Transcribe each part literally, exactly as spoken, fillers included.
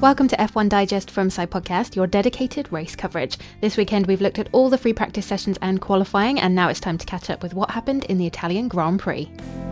Welcome to F one Digest from SciPodcast, your dedicated race coverage. This weekend we've looked at all the free practice sessions and qualifying, and now it's time to catch up with what happened in the Italian Grand Prix.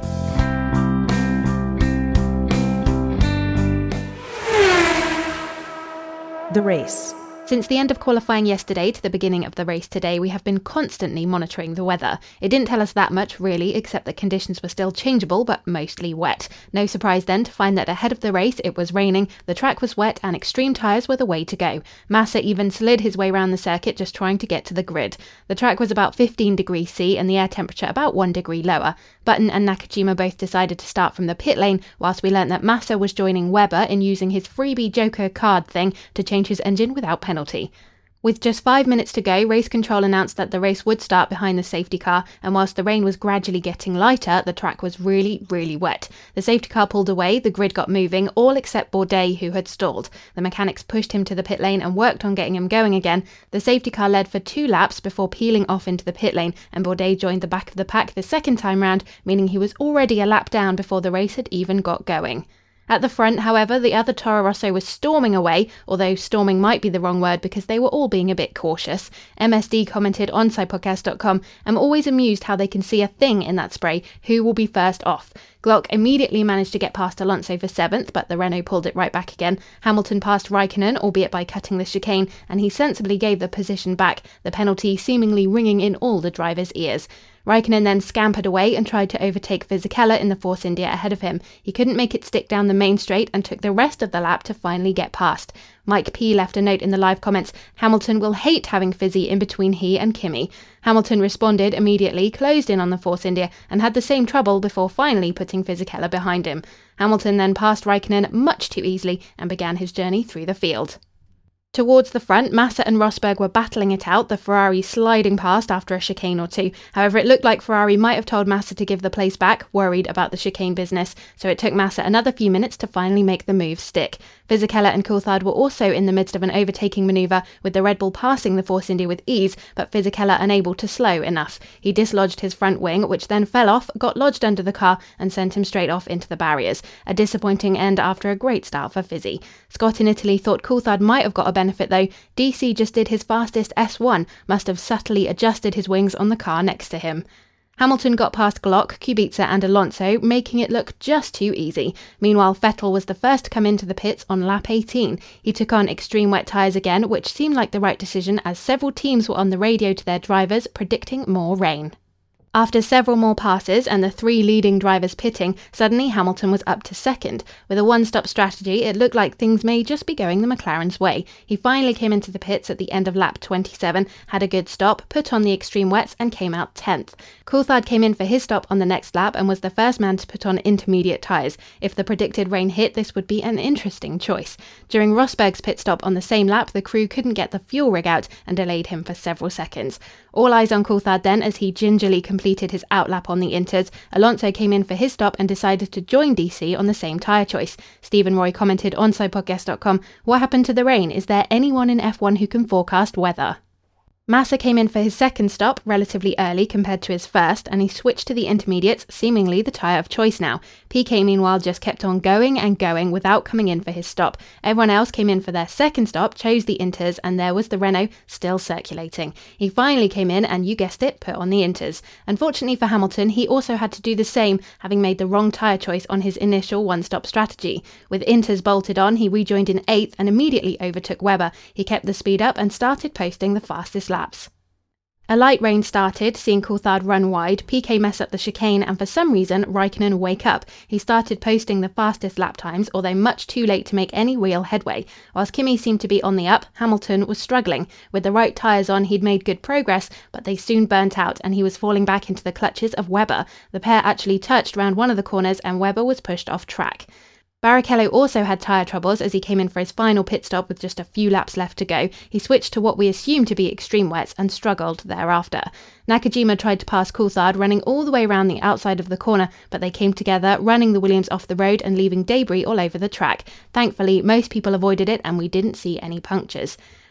The race. Since the end of qualifying yesterday to the beginning of the race today, we have been constantly monitoring the weather. It didn't tell us that much, really, except that conditions were still changeable, but mostly wet. No surprise then to find that ahead of the race it was raining, the track was wet, and extreme tyres were the way to go. Massa even slid his way around the circuit just trying to get to the grid. The track was about fifteen degrees C and the air temperature about one degree lower. Button and Nakajima both decided to start from the pit lane, whilst we learnt that Massa was joining Webber in using his freebie Joker card thing to change his engine without penalty. With just five minutes to go, race control announced that the race would start behind the safety car, and whilst the rain was gradually getting lighter, the track was really, really wet. The safety car pulled away, the grid got moving, all except Bourdais, who had stalled. The mechanics pushed him to the pit lane and worked on getting him going again. The safety car led for two laps before peeling off into the pit lane, and Bourdais joined the back of the pack the second time round, meaning he was already a lap down before the race had even got going. At the front, however, the other Toro Rosso was storming away, although storming might be the wrong word because they were all being a bit cautious. M S D commented on sci podcast dot com, "I'm always amused how they can see a thing in that spray. Who will be first off?" Glock immediately managed to get past Alonso for seventh, but the Renault pulled it right back again. Hamilton passed Raikkonen, albeit by cutting the chicane, and he sensibly gave the position back, the penalty seemingly ringing in all the drivers' ears. Raikkonen then scampered away and tried to overtake Fisichella in the Force India ahead of him. He couldn't make it stick down the main straight and took the rest of the lap to finally get past. Mike P left a note in the live comments, "Hamilton will hate having Fizzy in between he and Kimi." Hamilton responded immediately, closed in on the Force India, and had the same trouble before finally putting Fisichella behind him. Hamilton then passed Raikkonen much too easily and began his journey through the field. Towards the front, Massa and Rosberg were battling it out, the Ferrari sliding past after a chicane or two. However, it looked like Ferrari might have told Massa to give the place back, worried about the chicane business, so it took Massa another few minutes to finally make the move stick. Fisichella and Coulthard were also in the midst of an overtaking manoeuvre, with the Red Bull passing the Force India with ease, but Fisichella unable to slow enough. He dislodged his front wing, which then fell off, got lodged under the car, and sent him straight off into the barriers. A disappointing end after a great start for Fizzy. Scott in Italy thought Coulthard might have got a benefit though. D C just did his fastest S one, must have subtly adjusted his wings on the car next to him. Hamilton got past Glock, Kubica and Alonso, making it look just too easy. Meanwhile, Vettel was the first to come into the pits on lap eighteen. He took on extreme wet tyres again, which seemed like the right decision as several teams were on the radio to their drivers predicting more rain. After several more passes and the three leading drivers pitting, suddenly Hamilton was up to second. With a one-stop strategy, it looked like things may just be going the McLaren's way. He finally came into the pits at the end of lap twenty-seven, had a good stop, put on the extreme wets and came out tenth. Coulthard came in for his stop on the next lap and was the first man to put on intermediate tyres. If the predicted rain hit, this would be an interesting choice. During Rosberg's pit stop on the same lap, the crew couldn't get the fuel rig out and delayed him for several seconds. All eyes on Coulthard then as he gingerly completed his outlap on the Inters. Alonso came in for his stop and decided to join D C on the same tyre choice. Stephen Roy commented on sci podcast dot com, "What happened to the rain? Is there anyone in F one who can forecast weather?" Massa came in for his second stop relatively early compared to his first, and he switched to the intermediates, seemingly the tyre of choice now. Piquet meanwhile just kept on going and going without coming in for his stop. Everyone else came in for their second stop, chose the Inters, and there was the Renault still circulating. He finally came in and, you guessed it, put on the Inters. Unfortunately for Hamilton, he also had to do the same, having made the wrong tyre choice on his initial one-stop strategy. With Inters bolted on, he rejoined in eighth and immediately overtook Webber. He kept the speed up and started posting the fastest lap. Laps. A light rain started, seeing Coulthard run wide, Piquet mess up the chicane, and for some reason, Raikkonen wake up. He started posting the fastest lap times, although much too late to make any real headway. Whilst Kimi seemed to be on the up, Hamilton was struggling. With the right tyres on, he'd made good progress, but they soon burnt out, and he was falling back into the clutches of Webber. The pair actually touched round one of the corners, and Webber was pushed off track. Barrichello also had tyre troubles as he came in for his final pit stop with just a few laps left to go. He switched to what we assume to be extreme wets and struggled thereafter. Nakajima tried to pass Coulthard, running all the way around the outside of the corner, but they came together, running the Williams off the road and leaving debris all over the track. Thankfully, most people avoided it and we didn't see any punctures.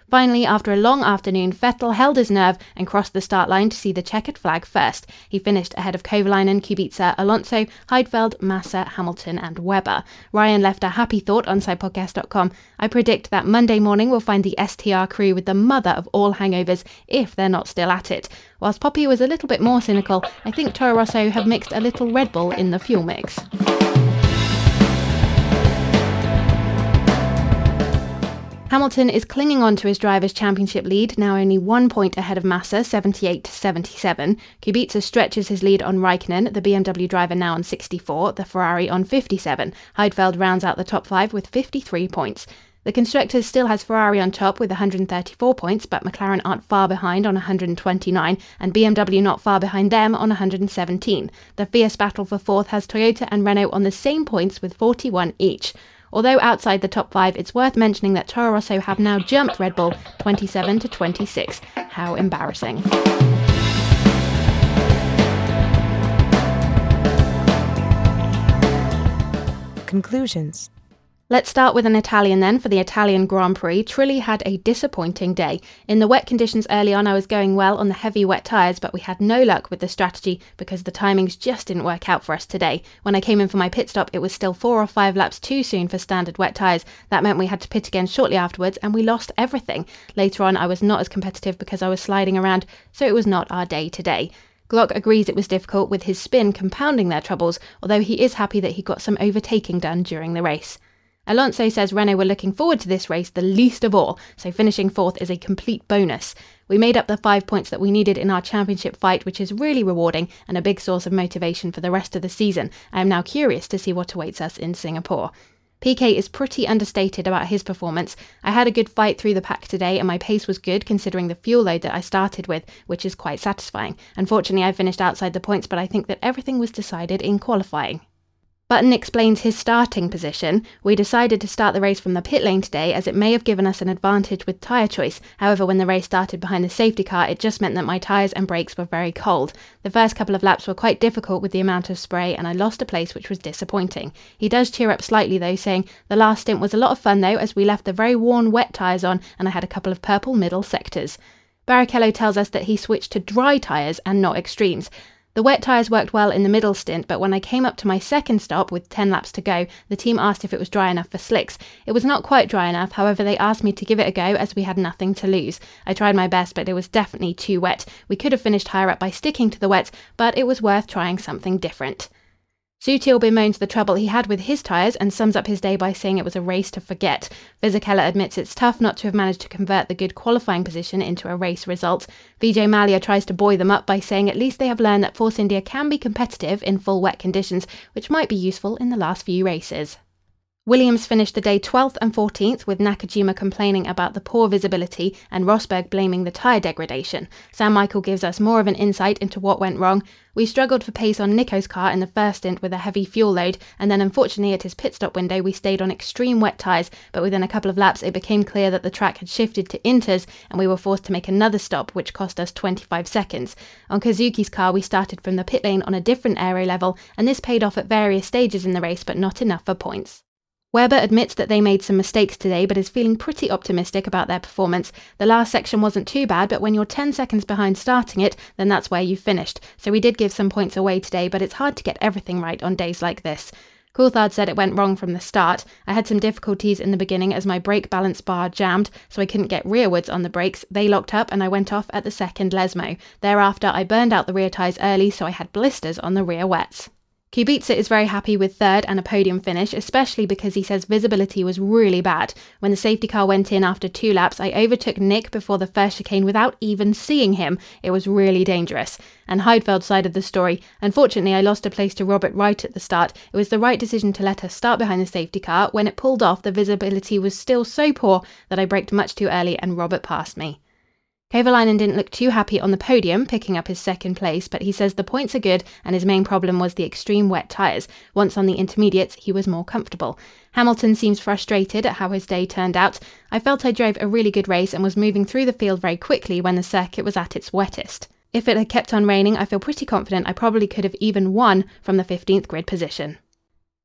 Finally, after a long afternoon, Vettel held his nerve and crossed the start line to see the checkered flag first. He finished ahead of Kovalainen, Kubica, Alonso, Heidfeld, Massa, Hamilton and Webber. Ryan left a happy thought on side podcast dot com. I predict that Monday morning will find the S T R crew with the mother of all hangovers if they're not still at it. Whilst Poppy was a little bit more cynical, I think Toro Rosso have mixed a little Red Bull in the fuel mix. Hamilton is clinging on to his Drivers' Championship lead, now only one point ahead of Massa, seventy-eight to seventy-seven. Kubica stretches his lead on Raikkonen, the B M W driver now on sixty-four, the Ferrari on fifty-seven. Heidfeld rounds out the top five with fifty-three points. The Constructors still has Ferrari on top with one hundred thirty-four points, but McLaren aren't far behind on one hundred twenty-nine, and B M W not far behind them on one hundred seventeen. The fierce battle for fourth has Toyota and Renault on the same points with forty-one each. Although outside the top five, it's worth mentioning that Toro Rosso have now jumped Red Bull twenty-seven to twenty-six. How embarrassing. Conclusions. Let's start with an Italian then. For the Italian Grand Prix, Trulli had a disappointing day. In the wet conditions early on, I was going well on the heavy wet tyres, but we had no luck with the strategy because the timings just didn't work out for us today. When I came in for my pit stop, it was still four or five laps too soon for standard wet tyres. That meant we had to pit again shortly afterwards and we lost everything. Later on, I was not as competitive because I was sliding around, so it was not our day today. Glock agrees it was difficult with his spin compounding their troubles, although he is happy that he got some overtaking done during the race. Alonso says Renault were looking forward to this race the least of all, so finishing fourth is a complete bonus. We made up the five points that we needed in our championship fight, which is really rewarding and a big source of motivation for the rest of the season. I am now curious to see what awaits us in Singapore. Piquet is pretty understated about his performance. I had a good fight through the pack today and my pace was good considering the fuel load that I started with, which is quite satisfying. Unfortunately, I finished outside the points, but I think that everything was decided in qualifying. Button explains his starting position. We decided to start the race from the pit lane today as it may have given us an advantage with tyre choice. However, when the race started behind the safety car, it just meant that my tyres and brakes were very cold. The first couple of laps were quite difficult with the amount of spray and I lost a place, which was disappointing. He does cheer up slightly though, saying, "The last stint was a lot of fun though as we left the very worn wet tyres on and I had a couple of purple middle sectors." Barrichello tells us that he switched to dry tyres and not extremes. The wet tyres worked well in the middle stint, but when I came up to my second stop with ten laps to go, the team asked if it was dry enough for slicks. It was not quite dry enough, however they asked me to give it a go as we had nothing to lose. I tried my best, but it was definitely too wet. We could have finished higher up by sticking to the wets, but it was worth trying something different. Sutil bemoans the trouble he had with his tyres and sums up his day by saying it was a race to forget. Fisichella admits it's tough not to have managed to convert the good qualifying position into a race result. Vijay Mallya tries to buoy them up by saying at least they have learned that Force India can be competitive in full wet conditions, which might be useful in the last few races. Williams finished the day twelfth and fourteenth, with Nakajima complaining about the poor visibility and Rosberg blaming the tyre degradation. Sam Michael gives us more of an insight into what went wrong. We struggled for pace on Nico's car in the first stint with a heavy fuel load, and then unfortunately at his pit stop window we stayed on extreme wet tyres, but within a couple of laps it became clear that the track had shifted to inters and we were forced to make another stop, which cost us twenty-five seconds. On Kazuki's car we started from the pit lane on a different aero level, and this paid off at various stages in the race, but not enough for points. Webber admits that they made some mistakes today but is feeling pretty optimistic about their performance. The last section wasn't too bad, but when you're ten seconds behind starting it, then that's where you finished. So we did give some points away today, but it's hard to get everything right on days like this. Coulthard said it went wrong from the start. I had some difficulties in the beginning as my brake balance bar jammed, so I couldn't get rearwards on the brakes. They locked up and I went off at the second Lesmo. Thereafter, I burned out the rear tyres early, so I had blisters on the rear wets. Kubica is very happy with third and a podium finish, especially because he says visibility was really bad. When the safety car went in after two laps, I overtook Nick before the first chicane without even seeing him. It was really dangerous. And Heidfeld's side of the story, unfortunately I lost a place to Robert right at the start. It was the right decision to let us start behind the safety car. When it pulled off, the visibility was still so poor that I braked much too early and Robert passed me. Kovalainen didn't look too happy on the podium, picking up his second place, but he says the points are good and his main problem was the extreme wet tyres. Once on the intermediates, he was more comfortable. Hamilton seems frustrated at how his day turned out. I felt I drove a really good race and was moving through the field very quickly when the circuit was at its wettest. If it had kept on raining, I feel pretty confident I probably could have even won from the fifteenth grid position.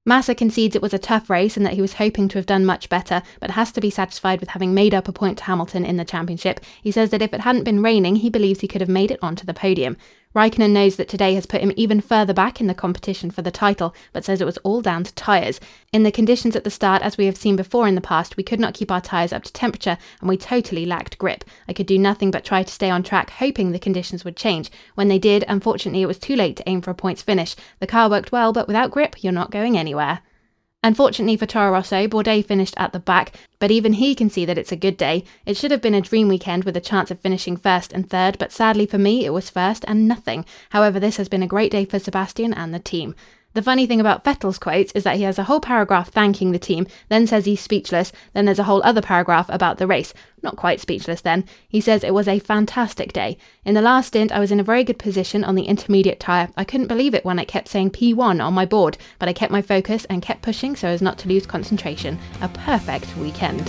Massa concedes it was a tough race and that he was hoping to have done much better, but has to be satisfied with having made up a point to Hamilton in the championship. He says that if it hadn't been raining, he believes he could have made it onto the podium. Raikkonen knows that today has put him even further back in the competition for the title, but says it was all down to tyres. In the conditions at the start, as we have seen before in the past, we could not keep our tyres up to temperature and we totally lacked grip. I could do nothing but try to stay on track, hoping the conditions would change. When they did, unfortunately it was too late to aim for a points finish. The car worked well, but without grip, you're not going anywhere. Unfortunately for Toro Rosso, Bourdais finished at the back, but even he can see that it's a good day. It should have been a dream weekend with a chance of finishing first and third, but sadly for me, it was first and nothing. However, this has been a great day for Sebastian and the team. The funny thing about Vettel's quotes is that he has a whole paragraph thanking the team, then says he's speechless, then there's a whole other paragraph about the race. Not quite speechless then. He says it was a fantastic day. In the last stint, I was in a very good position on the intermediate tyre. I couldn't believe it when it kept saying P one on my board, but I kept my focus and kept pushing so as not to lose concentration. A perfect weekend.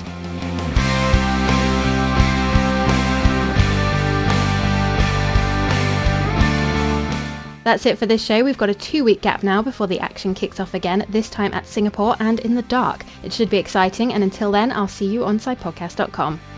That's it for this show. We've got a two-week gap now before the action kicks off again, this time at Singapore and in the dark. It should be exciting, and until then, I'll see you on side podcast dot com.